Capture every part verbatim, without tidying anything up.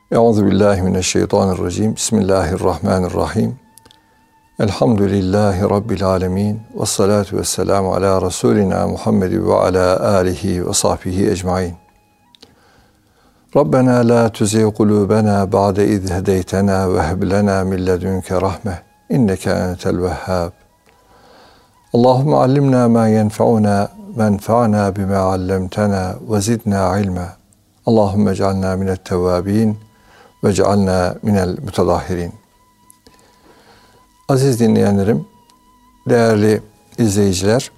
Euzubillahimineşşeytanirracim. Bismillahirrahmanirrahim. Elhamdülillahi Rabbil alemin. Ve salatu ve selamu ala Resulina Muhammed ve ala alihi ve sahbihi ecmain. Rabbena la tuzigh kulubena ba'de iz hedeytena ve heb lena min ledunke rahme. İnneke entel vehhab. Allahumme allimna ma yenfa'una venfa'na bima allamtana ve zidna ilma. Allahumme ec'alna minet tevvabin ve ec'alna minel mutadahhirin. Aziz dinleyenlerim, değerli izleyiciler,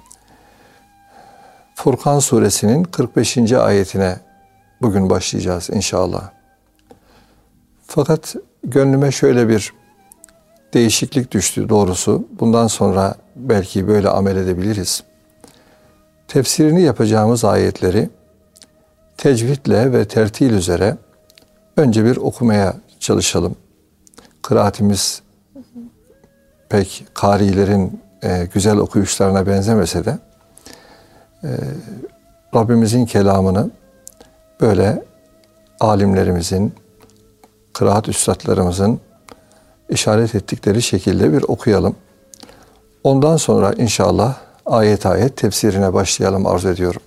Furkan suresinin kırk beşinci ayetine bugün başlayacağız inşallah. Fakat gönlüme şöyle bir değişiklik düştü doğrusu. Bundan sonra belki böyle amel edebiliriz. Tefsirini yapacağımız ayetleri tecvidle ve tertil üzere önce bir okumaya çalışalım. Kıraatimiz pek karilerin e, güzel okuyuşlarına benzemese de e, Rabbimizin kelamını böyle alimlerimizin, kıraat üstadlarımızın işaret ettikleri şekilde bir okuyalım. Ondan sonra inşallah ayet ayet tefsirine başlayalım arzu ediyorum.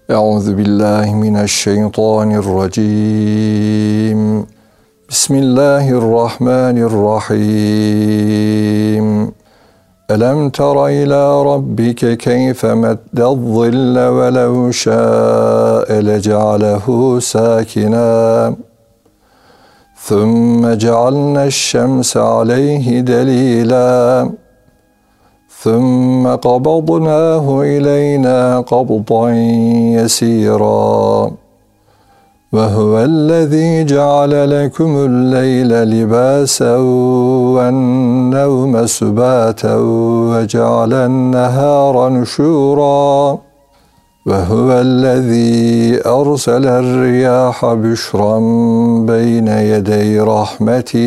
Euzubillahimineşşeytanirracim. Bismillahirrahmanirrahim. Elem tera ila rabbike keyfe meddezzille ve lev şâ'e lece'alehu sâkina. Thumma cealna şemse aleyhi delîlâ. Thumma qabadnâhu ileyna qabdan yesîrâ. وَهُوَ الَّذ۪ي جَعَلَ لَكُمُ اللَّيْلَ لِبَاسًا وَالنَّوْمَ سُبَاتًا وَجَعَلَ النَّهَارَ نُشُورًا وَهُوَ الَّذ۪ي أَرْسَلَ الرِّيَاحَ بُشْرًا بَيْنَ يَدَيْ رَحْمَتِهِ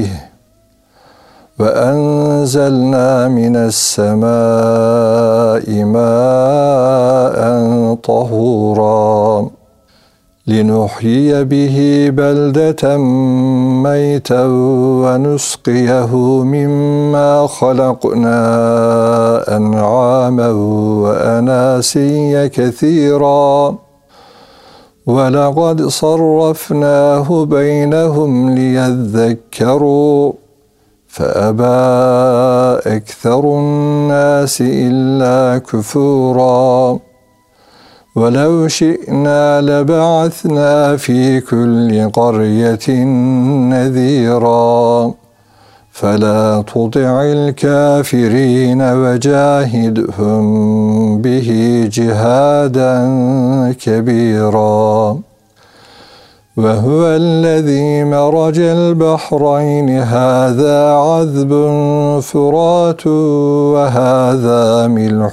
وَأَنْزَلْنَا مِنَ السَّمَاءِ مَاءً طَهُورًا لِنُحْيِيَ بِهِ بَلْدَةً مَيْتًا وَنُسْقِيَهُ مِمَّا خَلَقْنَا أَنْعَامًا وَأَنَاسِيَّ كَثِيرًا وَلَقَدْ صَرَّفْنَاهُ بَيْنَهُمْ لِيَذَّكَّرُوا فَأَبَى أَكْثَرُ النَّاسِ إِلَّا كُفُورًا وَلَوْ شِئْنَا لَبَعَثْنَا فِي كُلِّ قَرْيَةٍ نَذِيرًا فَلَا تُطِعِ الْكَافِرِينَ وَجَاهِدْهُمْ بِهِ جِهَادًا كَبِيرًا وَهُوَ الَّذِي مَرَجَ الْبَحْرَيْنِ هَذَا عَذْبٌ فُرَاتٌ وَهَذَا مِلْحٌ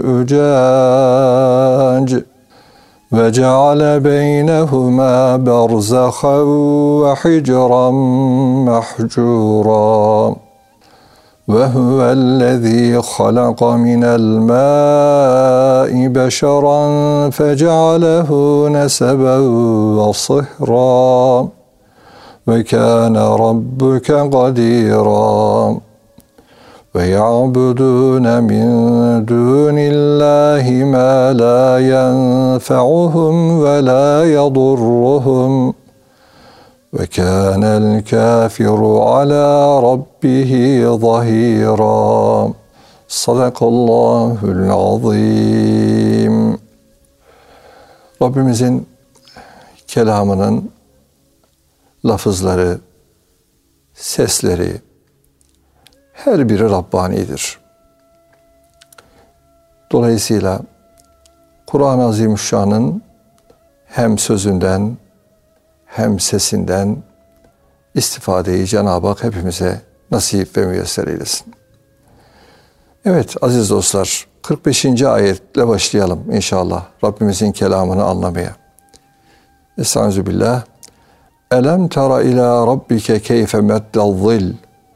أُجَاجٌ وَجَعَلَ بَيْنَهُمَا بَرْزَخًا وَحِجْرًا مَحْجُورًا وَهُوَ الَّذِي خَلَقَ مِنَ الْمَاءِ بَشَرًا فَجَعَلَهُ نَسَبًا وَصِهْرًا وَكَانَ رَبُّكَ قَدِيرًا وَيَعْبُدُونَ مِنْ دُونِ اللَّهِ مَا لَا يَنْفَعُهُمْ وَلَا يَضُرُّهُمْ وَكَانَ الْكَافِرُ عَلَى رَبِّهِ ظَهِيرًا. Sadakallahul azim. Rabbimizin kelamının lafızları, sesleri, her biri Rabbani'dir. Dolayısıyla Kur'an-ı Azimüşşan'ın hem sözünden hem sesinden istifadeyi Cenab-ı Hak hepimize nasip ve müyesser eylesin. Evet aziz dostlar, kırk beşinci ayetle başlayalım inşallah Rabbimizin kelamını anlamaya. Estağfirullah. Elem tera ila rabbike keyfe meddezzil.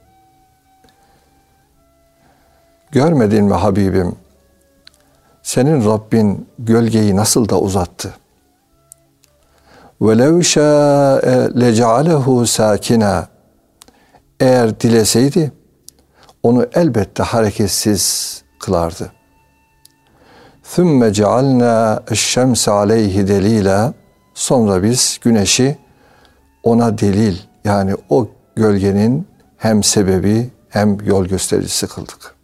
Görmedin mi Habibim? Senin Rabbin gölgeyi nasıl da uzattı. وَلَوْ شَاءَ لَجَعَلَهُ سَاكِنًا Eğer dileseydi onu elbette hareketsiz kılardı. ثُمَّ جَعَلْنَا الشَّمْسَ عَلَيْهِ دَلِيلًا Sonra biz güneşi ona delil, yani o gölgenin hem sebebi hem yol göstericisi kıldık.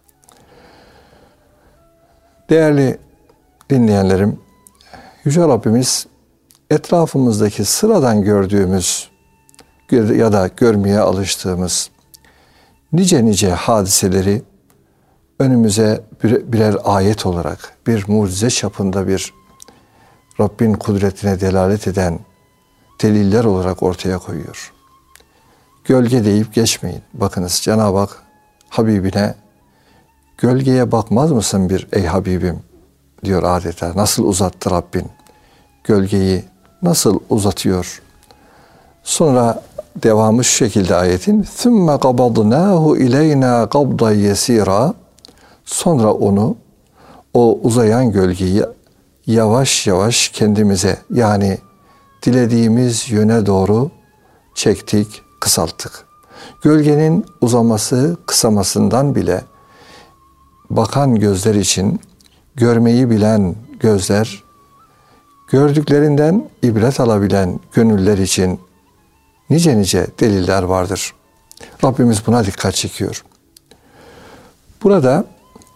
Değerli dinleyenlerim, Yüce Rabbimiz etrafımızdaki sıradan gördüğümüz ya da görmeye alıştığımız nice nice hadiseleri önümüze birer ayet olarak, bir mucize çapında bir Rabbin kudretine delalet eden deliller olarak ortaya koyuyor. Gölge deyip geçmeyin. Bakınız Cenab-ı Hak Habibine gölgeye bakmaz mısın bir ey Habibim diyor adeta. Nasıl uzattı Rabbin? Gölgeyi nasıl uzatıyor? Sonra devamı şu şekilde ayetin. ثُمَّ قَبَضْنَاهُ اِلَيْنَا قَبْضًا يَس۪يرًا Sonra onu, o uzayan gölgeyi yavaş yavaş kendimize, yani dilediğimiz yöne doğru çektik, kısalttık. Gölgenin uzaması, kısamasından bile bakan gözler için, görmeyi bilen gözler, gördüklerinden ibret alabilen gönüller için nice nice deliller vardır. Rabbimiz buna dikkat çekiyor. Burada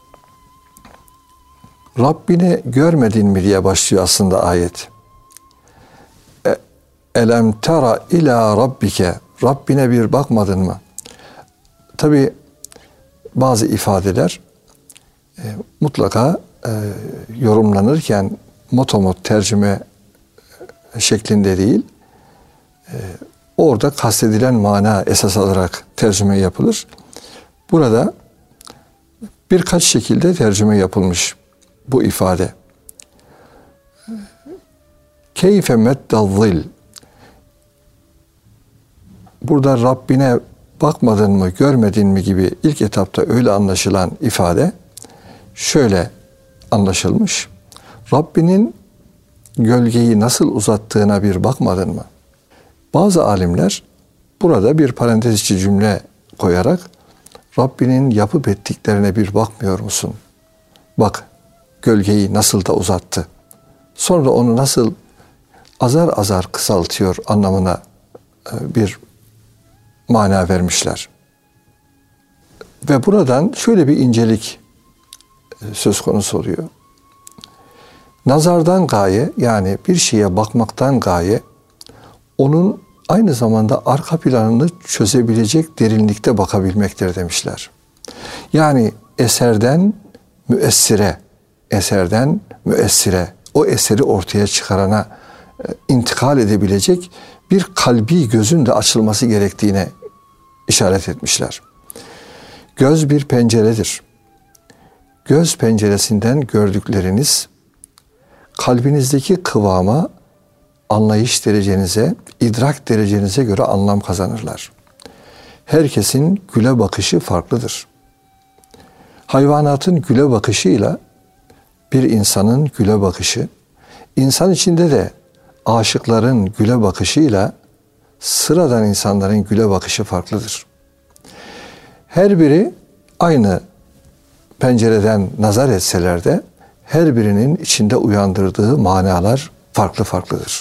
Rabbini görmedin mi diye başlıyor aslında ayet. Elem tera ila rabbike. Rabbine bir bakmadın mı? Tabi bazı ifadeler e, mutlaka e, yorumlanırken motomot tercüme şeklinde değil, e, orada kastedilen mana esas alarak tercüme yapılır. Burada birkaç şekilde tercüme yapılmış bu ifade. Keyfe meddal-zil. Burada Rabbine bakmadın mı, görmedin mi gibi ilk etapta öyle anlaşılan ifade şöyle anlaşılmış. Rabbinin gölgeyi nasıl uzattığına bir bakmadın mı? Bazı alimler burada bir parantez içi cümle koyarak Rabbinin yapıp ettiklerine bir bakmıyor musun? Bak gölgeyi nasıl da uzattı. Sonra onu nasıl azar azar kısaltıyor anlamına bir mana vermişler. Ve buradan şöyle bir incelik söz konusu oluyor. Nazardan gaye, yani bir şeye bakmaktan gaye, onun aynı zamanda arka planını çözebilecek derinlikte bakabilmektir demişler. Yani eserden müessire, eserden müessire, o eseri ortaya çıkarana intikal edebilecek bir kalbi gözün de açılması gerektiğine işaret etmişler. Göz bir penceredir. Göz penceresinden gördükleriniz kalbinizdeki kıvama, anlayış derecenize, idrak derecenize göre anlam kazanırlar. Herkesin güle bakışı farklıdır. Hayvanatın güle bakışıyla bir insanın güle bakışı, insan içinde de aşıkların güle bakışıyla sıradan insanların güle bakışı farklıdır. Her biri aynı pencereden nazar etseler de her birinin içinde uyandırdığı manalar farklı farklıdır.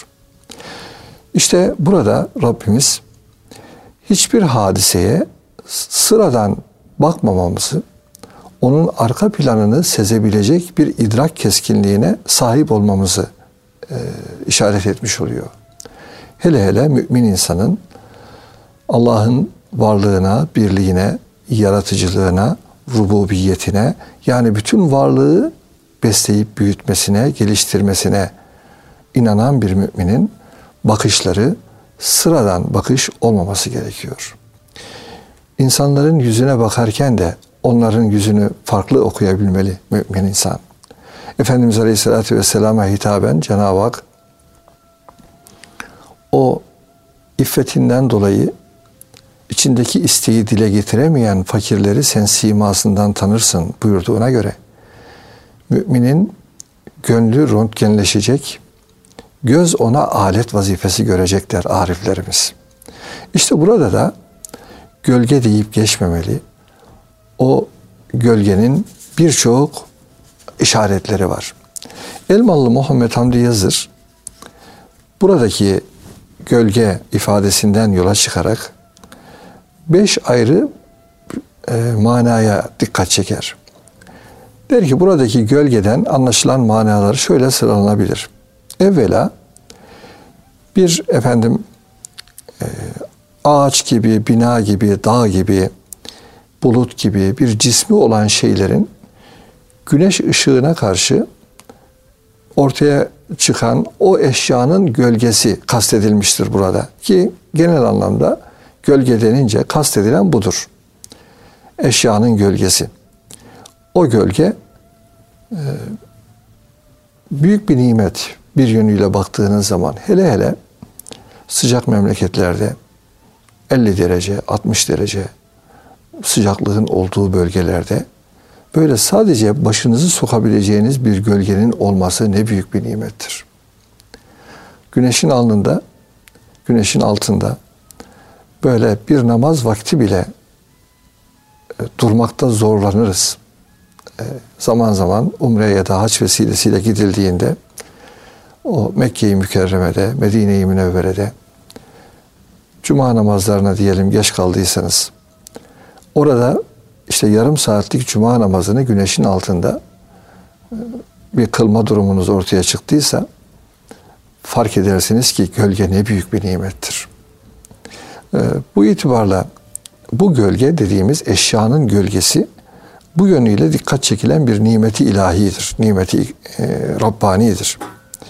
İşte burada Rabbimiz hiçbir hadiseye sıradan bakmamamızı, onun arka planını sezebilecek bir idrak keskinliğine sahip olmamızı e, işaret etmiş oluyor. Hele hele mümin insanın Allah'ın varlığına, birliğine, yaratıcılığına, rububiyetine, yani bütün varlığı besleyip büyütmesine, geliştirmesine inanan bir müminin bakışları sıradan bakış olmaması gerekiyor. İnsanların yüzüne bakarken de onların yüzünü farklı okuyabilmeli mümin insan. Efendimiz Aleyhisselatü Vesselam'a hitaben Cenab-ı Hak o iffetinden dolayı içindeki isteği dile getiremeyen fakirleri sen simasından tanırsın buyurduğuna göre müminin gönlü röntgenleşecek, göz ona alet vazifesi görecekler ariflerimiz. İşte burada da gölge deyip geçmemeli. O gölgenin birçok işaretleri var. Elmalı Muhammed Hamdi Yazır buradaki gölge ifadesinden yola çıkarak beş ayrı e, manaya dikkat çeker. Der ki buradaki gölgeden anlaşılan manaları şöyle sıralanabilir. Evvela bir efendim e, ağaç gibi, bina gibi, dağ gibi, bulut gibi bir cismi olan şeylerin güneş ışığına karşı ortaya çıkan o eşyanın gölgesi kastedilmiştir burada. Ki genel anlamda gölge denince kastedilen budur. Eşyanın gölgesi. O gölge e, büyük bir nimet bir yönüyle baktığınız zaman. Hele hele sıcak memleketlerde elli derece, altmış derece sıcaklığın olduğu bölgelerde böyle sadece başınızı sokabileceğiniz bir gölgenin olması ne büyük bir nimettir. Güneşin alnında, güneşin altında böyle bir namaz vakti bile e, durmakta zorlanırız. E, zaman zaman umre ya da hac vesilesiyle gidildiğinde o Mekke-i Mükerreme'de, Medine-i Münevvere'de cuma namazlarına diyelim geç kaldıysanız orada işte yarım saatlik cuma namazını güneşin altında bir kılma durumunuz ortaya çıktıysa fark edersiniz ki gölge ne büyük bir nimettir. Bu itibarla bu gölge dediğimiz eşyanın gölgesi bu yönüyle dikkat çekilen bir nimeti ilahidir. Nimeti e, Rabbani'dir.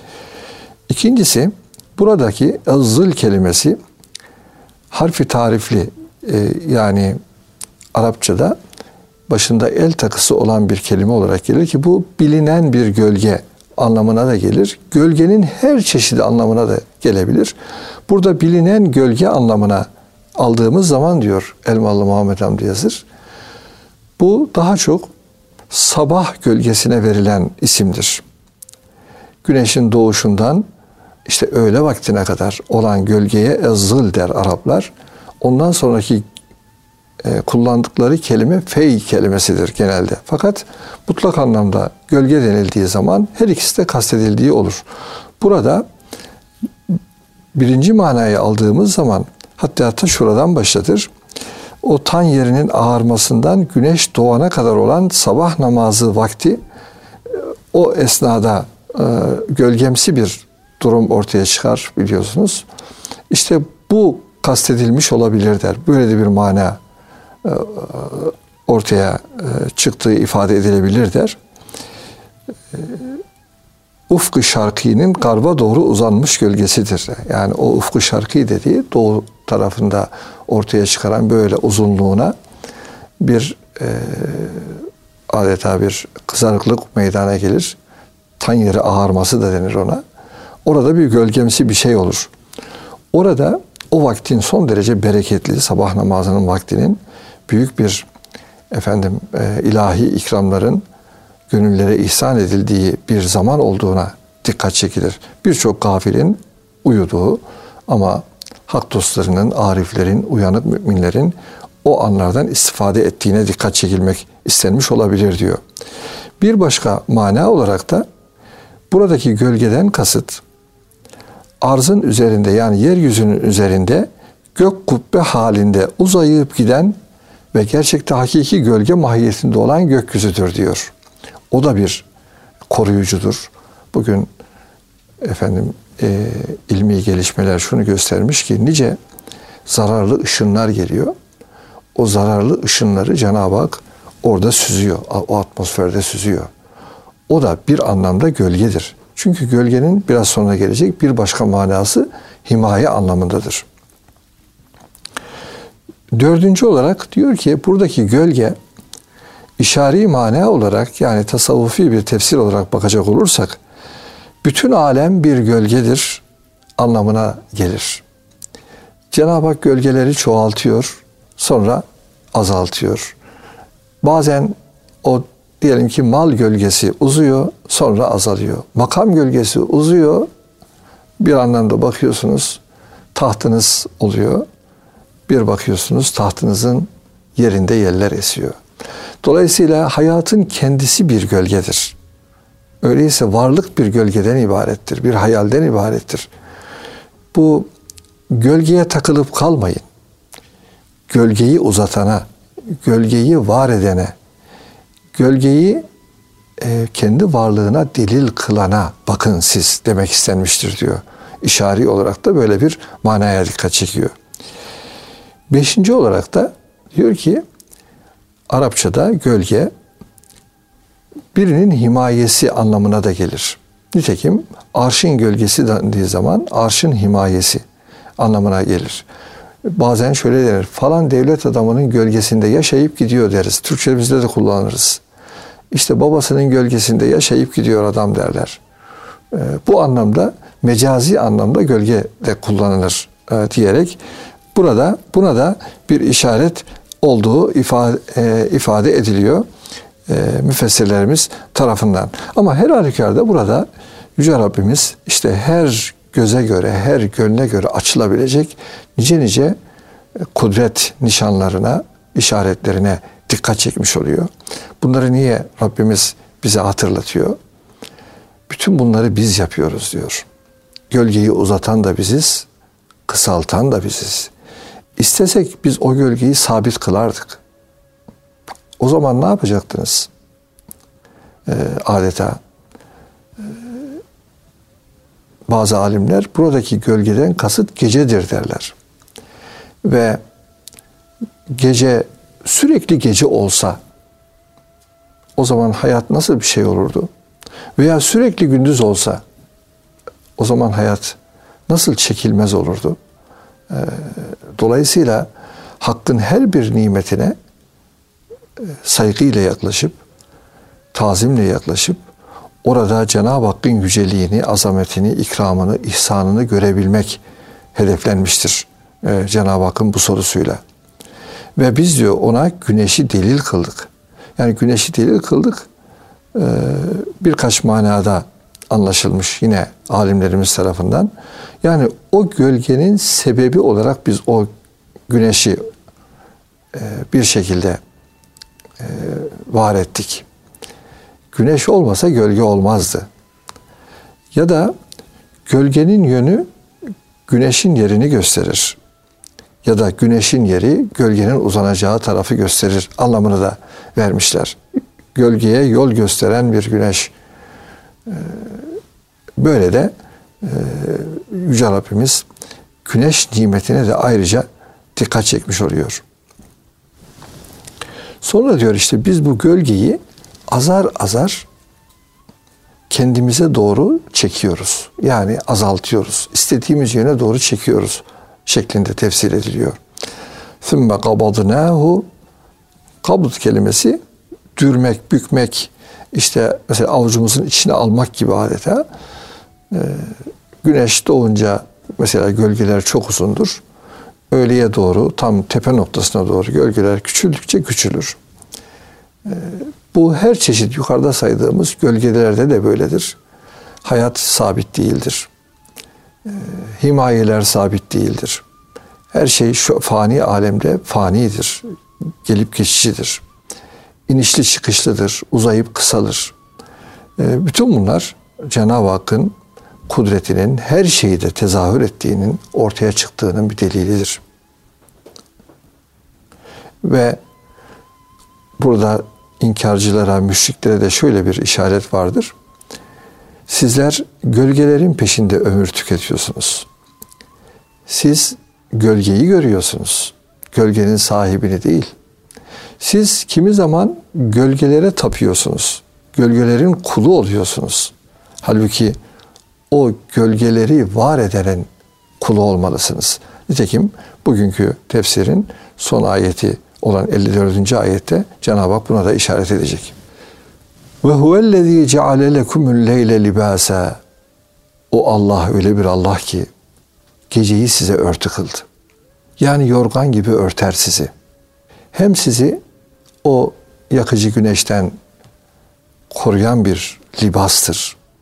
İkincisi buradaki zıl kelimesi harfi tarifli e, yani Arapçada başında el takısı olan bir kelime olarak gelir ki bu bilinen bir gölge anlamına da gelir. Gölgenin her çeşidi anlamına da gelebilir. Burada bilinen gölge anlamına aldığımız zaman diyor Elmalı Muhammed Hamdi Yazır, bu daha çok sabah gölgesine verilen isimdir. Güneşin doğuşundan işte öğle vaktine kadar olan gölgeye ezzıl der Araplar. Ondan sonraki e, kullandıkları kelime fey kelimesidir genelde. Fakat mutlak anlamda gölge denildiği zaman her ikisi de kastedildiği olur. Burada birinci manayı aldığımız zaman hatta ta şuradan başlatır. O tan yerinin ağarmasından güneş doğana kadar olan sabah namazı vakti o esnada e, gölgemsi bir durum ortaya çıkar biliyorsunuz. İşte bu kastedilmiş olabilir der. Böyle de bir mana e, ortaya e, çıktığı ifade edilebilir der. E, Ufku şarkî'nin garba doğru uzanmış gölgesidir. Yani o ufku şarkî dediği doğu tarafında ortaya çıkaran böyle uzunluğuna bir e, adeta bir kızarıklık meydana gelir. Tan yeri ağarması da denir ona. Orada bir gölgemsi bir şey olur. Orada o vaktin son derece bereketli sabah namazının vaktinin büyük bir efendim e, ilahi ikramların gönüllere ihsan edildiği bir zaman olduğuna dikkat çekilir. Birçok gafilin uyuduğu ama hak dostlarının, ariflerin, uyanık müminlerin o anlardan istifade ettiğine dikkat çekilmek istenmiş olabilir diyor. Bir başka mana olarak da buradaki gölgeden kasıt arzın üzerinde yani yeryüzünün üzerinde gök kubbe halinde uzayıp giden ve gerçekte hakiki gölge mahiyetinde olan gökyüzüdür diyor. O da bir koruyucudur. Bugün efendim e, ilmi gelişmeler şunu göstermiş ki nice zararlı ışınlar geliyor. O zararlı ışınları Cenab-ı Hak orada süzüyor. O atmosferde süzüyor. O da bir anlamda gölgedir. Çünkü gölgenin biraz sonra gelecek bir başka manası himaye anlamındadır. Dördüncü olarak diyor ki buradaki gölge İşari mana olarak yani tasavvufi bir tefsir olarak bakacak olursak bütün alem bir gölgedir anlamına gelir. Cenab-ı Hak gölgeleri çoğaltıyor, sonra azaltıyor. Bazen o diyelim ki mal gölgesi uzuyor, sonra azalıyor. Makam gölgesi uzuyor, Bir anlamda bakıyorsunuz tahtınız oluyor. Bir bakıyorsunuz tahtınızın yerinde yeller esiyor. Dolayısıyla hayatın kendisi bir gölgedir. Öyleyse varlık bir gölgeden ibarettir, bir hayalden ibarettir. Bu gölgeye takılıp kalmayın. Gölgeyi uzatana, gölgeyi var edene, gölgeyi e, kendi varlığına delil kılana bakın siz demek istenmiştir diyor. İşari olarak da böyle bir manaya dikkat çekiyor. Beşinci olarak da diyor ki Arapçada gölge birinin himayesi anlamına da gelir. Nitekim arşın gölgesi dendiği zaman arşın himayesi anlamına gelir. Bazen şöyle denir, falan devlet adamının gölgesinde yaşayıp gidiyor deriz. Türkçemizde de kullanırız. İşte babasının gölgesinde yaşayıp gidiyor adam derler. Bu anlamda mecazi anlamda gölge de kullanılır diyerek burada buna da bir işaret olduğu ifade, ifade ediliyor müfessirlerimiz tarafından. Ama her halükarda burada Yüce Rabbimiz işte her göze göre, her gönle göre açılabilecek nice nice kudret nişanlarına, işaretlerine dikkat çekmiş oluyor. Bunları niye Rabbimiz bize hatırlatıyor? Bütün bunları biz yapıyoruz diyor. Gölgeyi uzatan da biziz, kısaltan da biziz. İstesek biz o gölgeyi sabit kılardık. O zaman ne yapacaktınız? Ee, adeta e, bazı alimler buradaki gölgeden kasıt gecedir derler. Ve gece sürekli gece olsa o zaman hayat nasıl bir şey olurdu? Veya sürekli gündüz olsa o zaman hayat nasıl çekilmez olurdu? Ee, dolayısıyla Hakk'ın her bir nimetine saygıyla yaklaşıp, tazimle yaklaşıp, orada Cenab-ı Hakk'ın yüceliğini, azametini, ikramını, ihsanını görebilmek hedeflenmiştir ee, Cenab-ı Hakk'ın bu sorusuyla. Ve biz diyor ona güneşi delil kıldık. Yani güneşi delil kıldık e, birkaç manada anlaşılmış yine alimlerimiz tarafından. Yani o gölgenin sebebi olarak biz o güneşi e, bir şekilde e, var ettik. Güneş olmasa gölge olmazdı. Ya da gölgenin yönü güneşin yerini gösterir. Ya da güneşin yeri gölgenin uzanacağı tarafı gösterir anlamını da vermişler. Gölgeye yol gösteren bir güneş. Böyle de Yüce Rabbimiz güneş nimetine de ayrıca dikkat çekmiş oluyor. Sonra diyor işte biz bu gölgeyi azar azar kendimize doğru çekiyoruz. Yani azaltıyoruz. İstediğimiz yöne doğru çekiyoruz şeklinde tefsir ediliyor. ثُمَّ قَبَضْنَاهُ Kabd kelimesi dürmek, bükmek, işte mesela avucumuzun içine almak gibi adeta. Ee, güneş doğunca mesela gölgeler çok uzundur. Öğleye doğru tam tepe noktasına doğru gölgeler küçüldükçe küçülür. Ee, bu her çeşit yukarıda saydığımız gölgelerde de böyledir. Hayat sabit değildir. Ee, himayeler sabit değildir. Her şey şu fani alemde fanidir. Gelip geçicidir. İnişli çıkışlıdır. Uzayıp kısalır. Ee, bütün bunlar Cenab-ı Hakk'ın kudretinin her şeyde tezahür ettiğinin, ortaya çıktığının bir delilidir. Ve burada inkarcılara, müşriklere de şöyle bir işaret vardır. Sizler gölgelerin peşinde ömür tüketiyorsunuz. Siz gölgeyi görüyorsunuz. Gölgenin sahibini değil. Siz kimi zaman gölgelere tapıyorsunuz. Gölgelerin kulu oluyorsunuz. Halbuki o gölgeleri var edenin kulu olmalısınız. Nitekim bugünkü tefsirin son ayeti olan elli dördüncü ayette Cenab-ı Hak buna da işaret edecek. Ve huvellezî ceale lekumul leyle libâsâ. O Allah öyle bir Allah ki geceyi size örtü kıldı. Yani yorgan gibi örter sizi. Hem sizi o yakıcı güneşten koruyan bir libastır.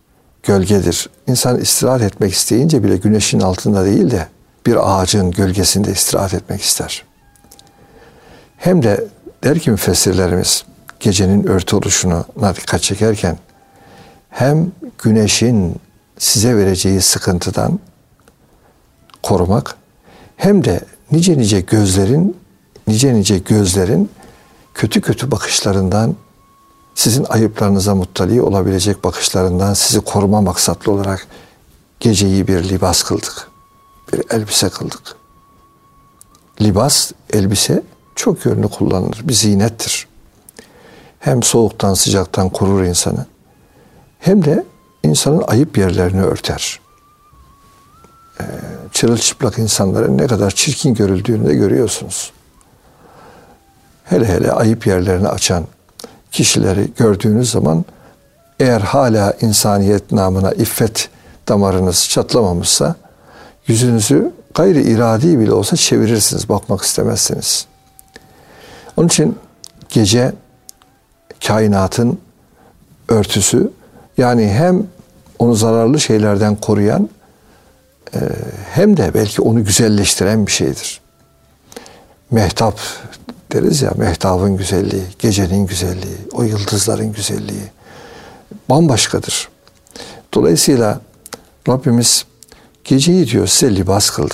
gölgedir. İnsan istirahat etmek isteyince bile güneşin altında değil de bir ağacın gölgesinde istirahat etmek ister. Hem de der ki müfessirlerimiz, gecenin örtü oluşuna dikkat çekerken hem güneşin size vereceği sıkıntıdan korumak, hem de nice nice gözlerin nice nice gözlerin kötü kötü bakışlarından, sizin ayıplarınıza muttali olabilecek bakışlarından sizi koruma maksatlı olarak geceyi bir libas kıldık. Bir elbise kıldık. Libas, elbise çok yönlü kullanılır. Bir zinettir. Hem soğuktan sıcaktan korur insanı, hem de insanın ayıp yerlerini örter. Ee, çırılçıplak insanların ne kadar çirkin görüldüğünü de görüyorsunuz. Hele hele ayıp yerlerini açan kişileri gördüğünüz zaman, eğer hala insaniyet namına iffet damarınız çatlamamışsa, yüzünüzü gayri iradi bile olsa çevirirsiniz, bakmak istemezsiniz. Onun için gece kainatın örtüsü, yani hem onu zararlı şeylerden koruyan, hem de belki onu güzelleştiren bir şeydir. Mehtap deriz ya, mehtabın güzelliği, gecenin güzelliği, o yıldızların güzelliği bambaşkadır. Dolayısıyla Rabbimiz geceyi diyor size libas kıldı.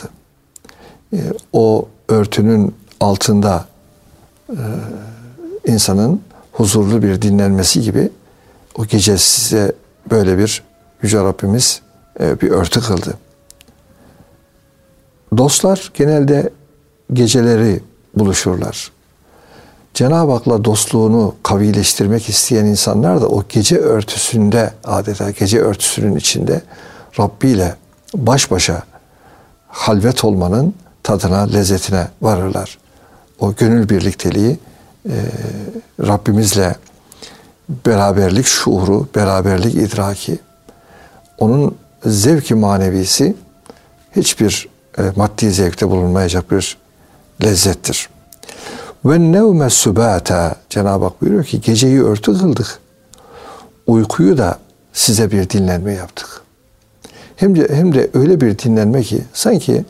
O örtünün altında insanın huzurlu bir dinlenmesi gibi o gece size böyle bir Yüce Rabbimiz bir örtü kıldı. Dostlar genelde geceleri buluşurlar. Cenab-ı Hak'la dostluğunu kavileştirmek isteyen insanlar da o gece örtüsünde, adeta gece örtüsünün içinde Rabbi ile baş başa halvet olmanın tadına, lezzetine varırlar. O gönül birlikteliği, e, Rabbimizle beraberlik şuuru, beraberlik idraki, onun zevki manevisi hiçbir e, maddi zevkte bulunmayacak bir lezzettir. Ve nevme subata, Cenab-ı Hak buyuruyor ki geceyi örtü kıldık. Uykuyu da size bir dinlenme yaptık. Hem de, hem de öyle bir dinlenme ki sanki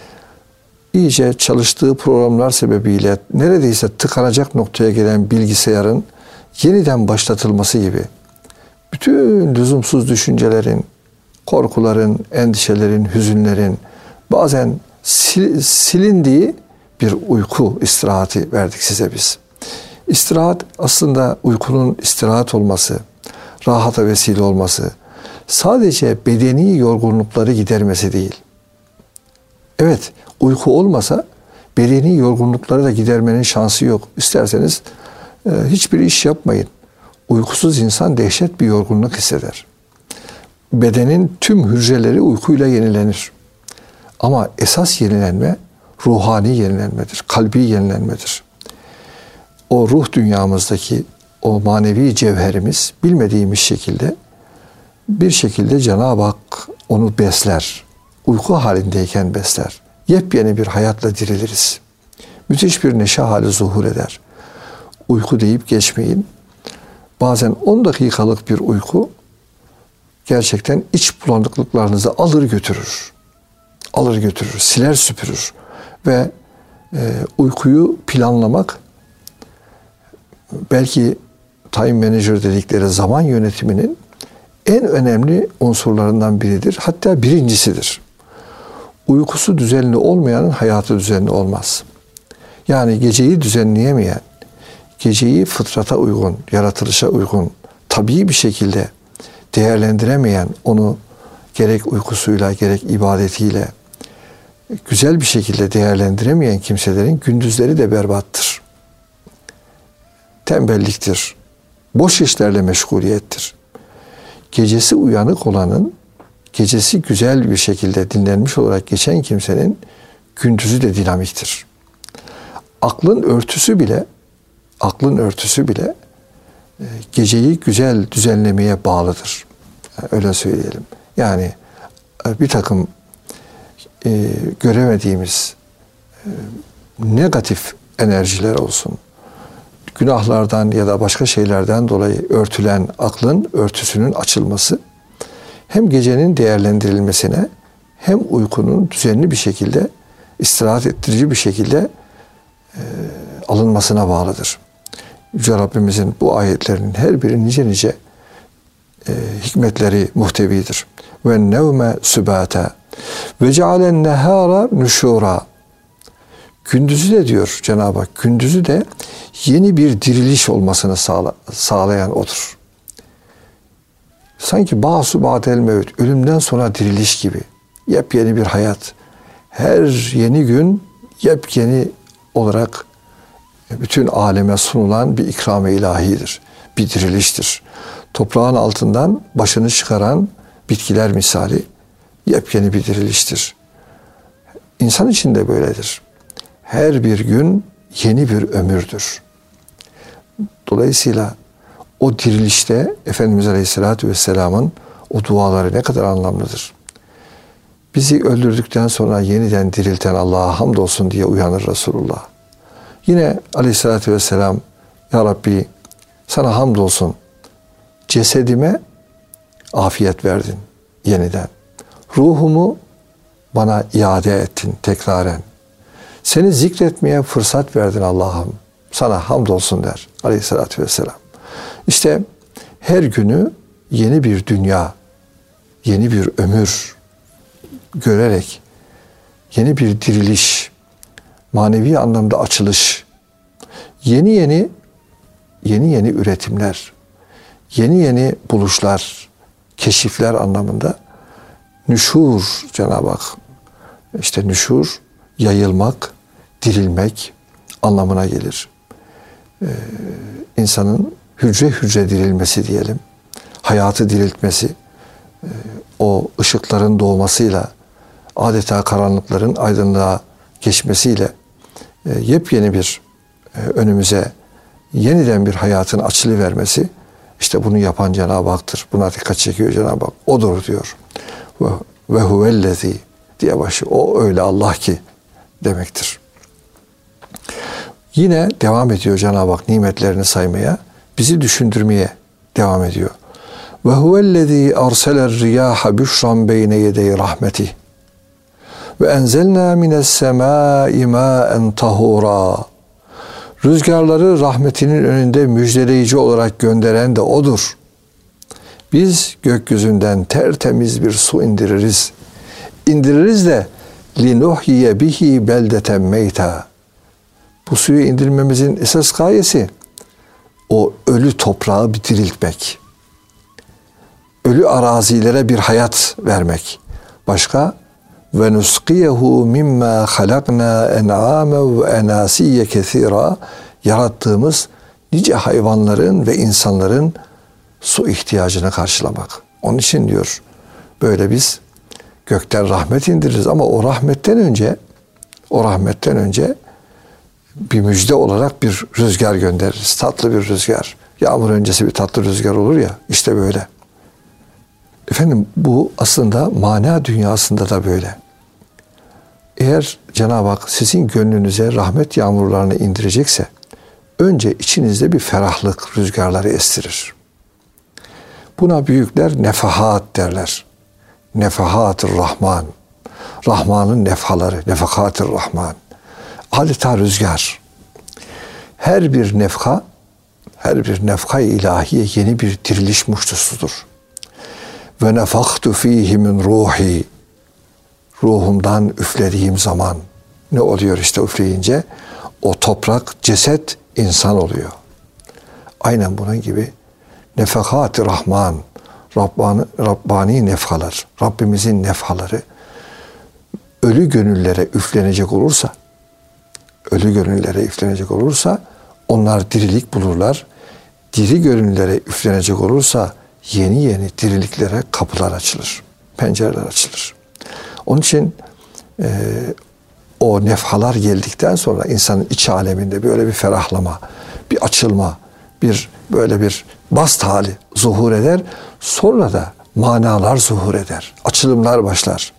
iyice çalıştığı programlar sebebiyle neredeyse tıkanacak noktaya gelen bilgisayarın yeniden başlatılması gibi bütün lüzumsuz düşüncelerin, korkuların, endişelerin, hüzünlerin bazen sil, silindiği bir uyku istirahati verdik size biz. İstirahat aslında uykunun istirahat olması, rahata vesile olması, sadece bedeni yorgunlukları gidermesi değil. Evet, uyku olmasa bedeni yorgunlukları da gidermenin şansı yok. İsterseniz e, hiçbir iş yapmayın. Uykusuz insan dehşet bir yorgunluk hisseder. Bedenin tüm hücreleri uykuyla yenilenir. Ama esas yenilenme ruhani yenilenmedir, kalbi yenilenmedir. O ruh dünyamızdaki o manevi cevherimiz bilmediğimiz şekilde bir şekilde Cenab-ı Hak onu besler. Uyku halindeyken besler. Yepyeni bir hayatla diriliriz. Müthiş bir neşe hali zuhur eder. Uyku deyip geçmeyin. Bazen on dakikalık bir uyku gerçekten iç bulanıklıklarınızı alır götürür. Alır götürür, siler süpürür. Ve e, uykuyu planlamak belki time manager dedikleri zaman yönetiminin en önemli unsurlarından biridir. Hatta birincisidir. Uykusu düzenli olmayanın hayatı düzenli olmaz. Yani geceyi düzenleyemeyen, geceyi fıtrata uygun, yaratılışa uygun, tabii bir şekilde değerlendiremeyen, onu gerek uykusuyla gerek ibadetiyle güzel bir şekilde değerlendiremeyen kimselerin gündüzleri de berbattır. Tembelliktir. Boş işlerle meşguliyettir. Gecesi uyanık olanın, gecesi güzel bir şekilde dinlenmiş olarak geçen kimsenin gündüzü de dinamiktir. Aklın örtüsü bile, aklın örtüsü bile geceyi güzel düzenlemeye bağlıdır. Öyle söyleyelim. Yani bir takım e, göremediğimiz e, negatif enerjiler olsun, günahlardan ya da başka şeylerden dolayı örtülen aklın örtüsünün açılması, hem gecenin değerlendirilmesine hem uykunun düzenli bir şekilde, istirahat ettirici bir şekilde e, alınmasına bağlıdır. Yüce Rabbimizin bu ayetlerinin her biri nice nice e, hikmetleri muhtevidir. Ve nevme sübata ve cealen nehara nüşura. Gündüzü de diyor Cenab-ı Hak, gündüzü de yeni bir diriliş olmasını sağla, sağlayan odur. Sanki ba'su ba'del mevt, ölümden sonra diriliş gibi. Yepyeni bir hayat. Her yeni gün yepyeni olarak bütün aleme sunulan bir ikram-ı ilahidir. Bir diriliştir. Toprağın altından başını çıkaran bitkiler misali yepyeni bir diriliştir. İnsan için de böyledir. Her bir gün yeni bir ömürdür. Dolayısıyla o dirilişte Efendimiz Aleyhisselatü Vesselam'ın o duaları ne kadar anlamlıdır. Bizi öldürdükten sonra yeniden dirilten Allah'a hamdolsun diye uyanır Resulullah. Yine Aleyhisselatü Vesselam, Ya Rabbi sana hamdolsun, cesedime afiyet verdin yeniden. Ruhumu bana iade ettin tekraren. Seni zikretmeye fırsat verdin Allah'ım. Sana hamdolsun der Aleyhisselatü Vesselam. İşte her günü yeni bir dünya, yeni bir ömür görerek yeni bir diriliş, manevi anlamda açılış, yeni yeni yeni yeni üretimler, yeni yeni buluşlar, keşifler anlamında nüşur Cenab-ı Hak. İşte nüşur, yayılmak, dirilmek anlamına gelir. Ee, insanın hücre hücre dirilmesi diyelim, hayatı diriltmesi, e, o ışıkların doğmasıyla, adeta karanlıkların aydınlığa geçmesiyle e, yepyeni bir e, önümüze yeniden bir hayatın açılıvermesi, işte bunu yapan Cenab-ı Hak'tır. Buna dikkat çekiyor Cenab-ı Hak. Odur diyor. Ve, ve huvellezî diye başı. O öyle Allah ki demektir. Yine devam ediyor Cenab-ı Hak nimetlerini saymaya, bizi düşündürmeye devam ediyor. Ve huvellezî arseler riyâhe büşran beyne yedey rahmetih. Ve enzelnâ minessemâi mâen tahûrâ. Rüzgarları rahmetinin önünde müjdeleyici olarak gönderen de O'dur. Biz gökyüzünden tertemiz bir su indiririz. İndiririz de linuhyiye bihi beldeten meyta. Bu suyu indirmemizin esas gayesi o ölü toprağı bir diriltmek. Ölü arazilere bir hayat vermek. Başka ve nusqiyehu mimma halakna en'ame ve enasiye kesira, yarattığımız nice hayvanların ve insanların su ihtiyacını karşılamak. Onun için diyor böyle biz gökten rahmet indiririz ama o rahmetten önce o rahmetten önce bir müjde olarak bir rüzgar göndeririz. Tatlı bir rüzgar. Yağmur öncesi bir tatlı rüzgar olur ya, işte böyle. Efendim bu aslında mana dünyasında da böyle. Eğer Cenab-ı Hak sizin gönlünüze rahmet yağmurlarını indirecekse önce içinizde bir ferahlık rüzgarları estirir. Buna büyükler nefahat derler. Nefahat-ı Rahman. Rahman'ın nefhaları, nefahat-ı Rahman. Adeta rüzgar. Her bir nefha, her bir nefha-i ilahiye yeni bir diriliş muhtesudur. Ve nefaktu fihi min ruhi. Ruhumdan üflediğim zaman ne oluyor işte üfleyince? O toprak, ceset insan oluyor. Aynen bunun gibi nefahat-ı Rahman, Rabbani, Rabbani nefhalar, Rabbimizin nefhaları ölü gönüllere üflenecek olursa, ölü gönüllere üflenecek olursa onlar dirilik bulurlar. Diri gönüllere üflenecek olursa yeni yeni diriliklere kapılar açılır, pencereler açılır. Onun için e, o nefhalar geldikten sonra insanın iç aleminde böyle bir ferahlama, bir açılma, bir böyle bir bast hali zuhur eder. Sonra da manalar zuhur eder. Açılımlar başlar.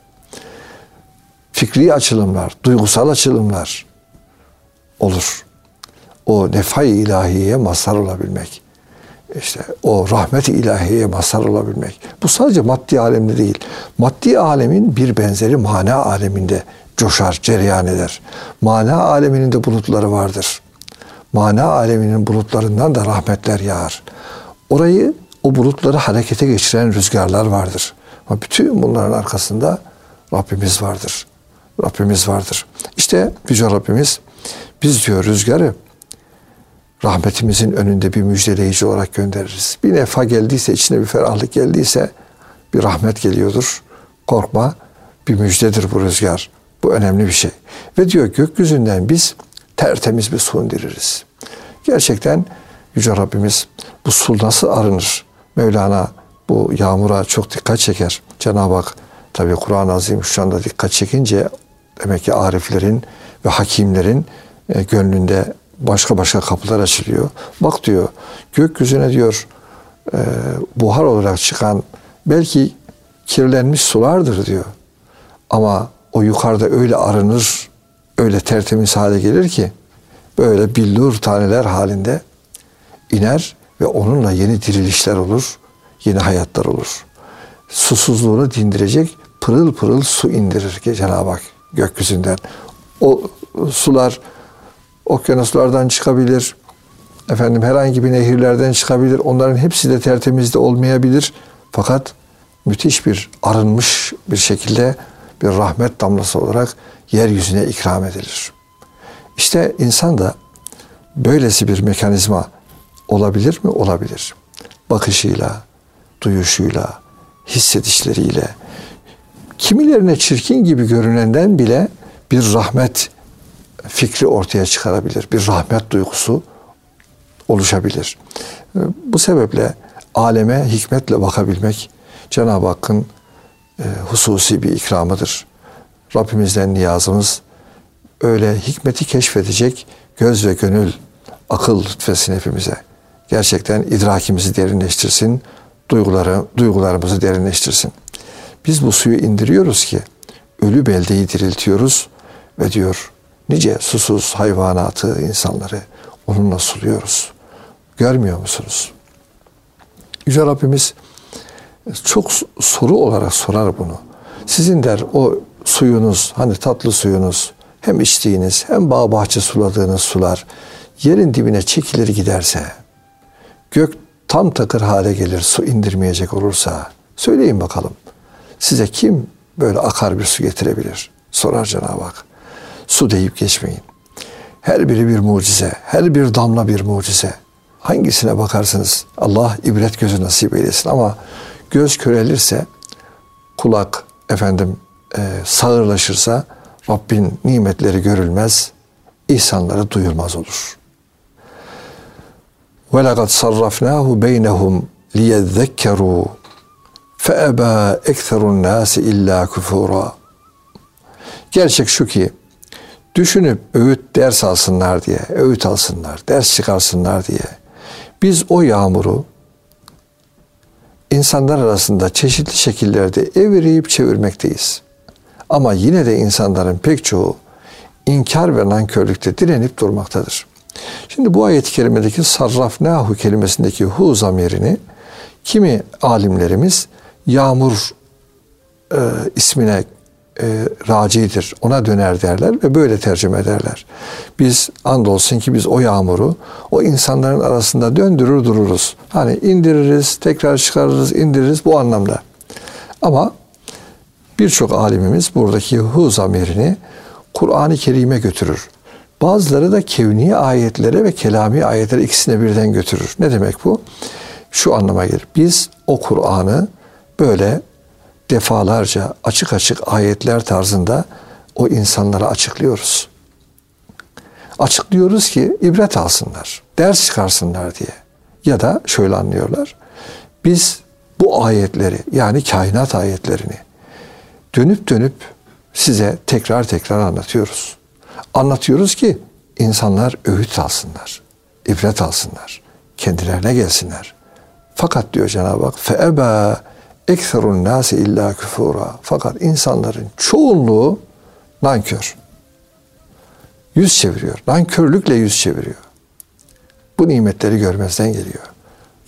Fikri açılımlar, duygusal açılımlar olur. O nefai ilahiyeye mazhar olabilmek. işte o rahmet-i ilahiyeye mazhar olabilmek. Bu sadece maddi alemde değil. Maddi alemin bir benzeri mana aleminde coşar, cereyan eder. Mana aleminin de bulutları vardır. Mana aleminin bulutlarından da rahmetler yağar. Orayı, o bulutları harekete geçiren rüzgarlar vardır. Ama bütün bunların arkasında Rabbimiz vardır. Rabbimiz vardır. İşte Yüce Rabbimiz biz diyor rüzgarı rahmetimizin önünde bir müjdeleyici olarak göndeririz. Bir nefa geldiyse, içine bir ferahlık geldiyse bir rahmet geliyordur. Korkma, bir müjdedir bu rüzgar. Bu önemli bir şey. Ve diyor gökyüzünden biz tertemiz bir su indiririz. Gerçekten Yüce Rabbimiz bu su nasıl arınır? Mevlana bu yağmura çok dikkat çeker. Cenab-ı Hak tabi Kur'an-ı Azimüşşan'da dikkat çekince demek ki ariflerin ve hakimlerin e, gönlünde başka başka kapılar açılıyor. Bak diyor gökyüzüne diyor e, buhar olarak çıkan belki kirlenmiş sulardır diyor. Ama o yukarıda öyle arınır, öyle tertemiz hale gelir ki böyle billur taneler halinde iner ve onunla yeni dirilişler olur, yeni hayatlar olur. Susuzluğunu dindirecek pırıl pırıl su indirir Cenab-ı Hak gökyüzünden. O sular okyanuslardan çıkabilir, efendim herhangi bir nehirlerden çıkabilir. Onların hepsi de tertemiz de olmayabilir. Fakat müthiş bir arınmış bir şekilde bir rahmet damlası olarak yeryüzüne ikram edilir. İşte insan da böylesi bir mekanizma olabilir mi? Olabilir. Bakışıyla, duyuşuyla, hissedişleriyle, kimilerine çirkin gibi görünenden bile bir rahmet fikri ortaya çıkarabilir. Bir rahmet duygusu oluşabilir. Bu sebeple aleme hikmetle bakabilmek Cenab-ı Hakk'ın e, hususi bir ikramıdır. Rabbimizden niyazımız öyle hikmeti keşfedecek göz ve gönül, akıl lütfetsin hepimize. Gerçekten idrakimizi derinleştirsin, duyguları, duygularımızı derinleştirsin. Biz bu suyu indiriyoruz ki ölü beldeyi diriltiyoruz ve diyor nice susuz hayvanatı, insanları onunla suluyoruz. Görmüyor musunuz? Yüce Rabbimiz çok soru olarak sorar bunu. Sizin der o suyunuz, hani tatlı suyunuz, hem içtiğiniz hem bağ bahçe suladığınız sular yerin dibine çekilir giderse, gök tam takır hale gelir su indirmeyecek olursa, söyleyin bakalım size kim böyle akar bir su getirebilir? Sorar Cenab-ı Hak. Su deyip geçmeyin. Her biri bir mucize, her bir damla bir mucize. Hangisine bakarsınız Allah ibret gözü nasip eylesin ama göz körelirse, kulak efendim e, sağırlaşırsa Rabbin nimetleri görülmez, ihsanları duyulmaz olur. وَلَقَدْ صَرَّفْنَاهُ بَيْنَهُمْ لِيَذَّكَّرُوا فَأَبَا اَكْثَرُ النَّاسِ اِلَّا كُفُورًا. Gerçek şu ki, düşünüp öğüt ders alsınlar diye, öğüt alsınlar, ders çıkarsınlar diye, biz o yağmuru insanlar arasında çeşitli şekillerde evirip çevirmekteyiz. Ama yine de insanların pek çoğu inkar ve nankörlükte direnip durmaktadır. Şimdi bu ayet-i kerimedeki sarrafnahu kelimesindeki hu zamirini kimi alimlerimiz yağmur e, ismine e, racidir, ona döner derler ve böyle tercüme ederler. Biz andolsun ki biz o yağmuru o insanların arasında döndürür dururuz. Hani indiririz, tekrar çıkarırız, indiririz bu anlamda. Ama birçok alimimiz buradaki hu zamirini Kur'an-ı Kerim'e götürür. Bazıları da kevni ayetlere ve kelami ayetlere ikisine birden götürür. Ne demek bu? Şu anlama gelir. Biz o Kur'an'ı böyle defalarca açık açık ayetler tarzında o insanlara açıklıyoruz. Açıklıyoruz ki ibret alsınlar, ders çıkarsınlar diye. Ya da şöyle anlıyorlar. Biz bu ayetleri yani kainat ayetlerini dönüp dönüp size tekrar tekrar anlatıyoruz. Anlatıyoruz ki insanlar öğüt alsınlar, ibret alsınlar, kendilerine gelsinler. Fakat diyor Cenab-ı Hak فَاَبَا اَكْثَرُ النَّاسِ اِلَّا كُفُورًا. Fakat insanların çoğunluğu nankör. Yüz çeviriyor. Nankörlükle yüz çeviriyor. Bu nimetleri görmezden geliyor.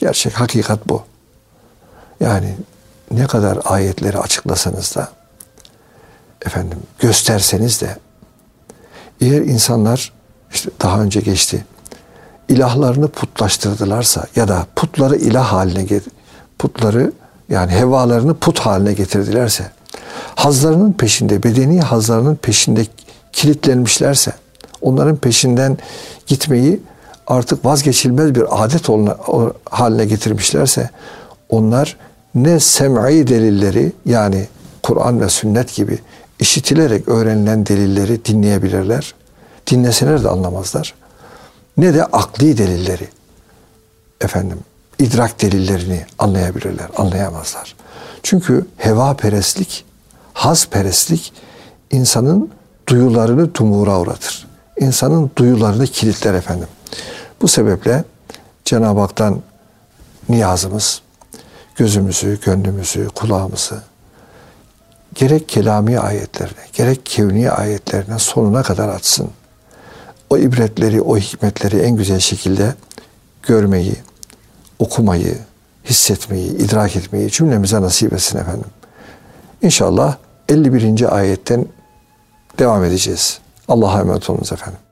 Gerçek, hakikat bu. Yani ne kadar ayetleri açıklasanız da, efendim gösterseniz de, eğer insanlar, işte daha önce geçti, ilahlarını putlaştırdılarsa ya da putları ilah haline get putları yani hevalarını put haline getirdilerse, hazlarının peşinde, bedeni hazlarının peşinde kilitlenmişlerse, onların peşinden gitmeyi artık vazgeçilmez bir adet haline getirmişlerse, onlar ne sem'i delilleri, yani Kur'an ve sünnet gibi işitilerek öğrenilen delilleri dinleyebilirler. Dinleseler de anlamazlar. Ne de akli delilleri, efendim idrak delillerini anlayabilirler, anlayamazlar. Çünkü heva perestlik, haz perestlik insanın duyularını tumura uğratır. İnsanın duyularını kilitler efendim. Bu sebeple Cenab-ı Hak'tan niyazımız, gözümüzü, gönlümüzü, kulağımızı gerek kelami ayetlerine, gerek kevni ayetlerine sonuna kadar açsın. O ibretleri, o hikmetleri en güzel şekilde görmeyi, okumayı, hissetmeyi, idrak etmeyi cümlemize nasip etsin efendim. İnşallah elli birinci ayetten devam edeceğiz. Allah'a emanet olunuz efendim.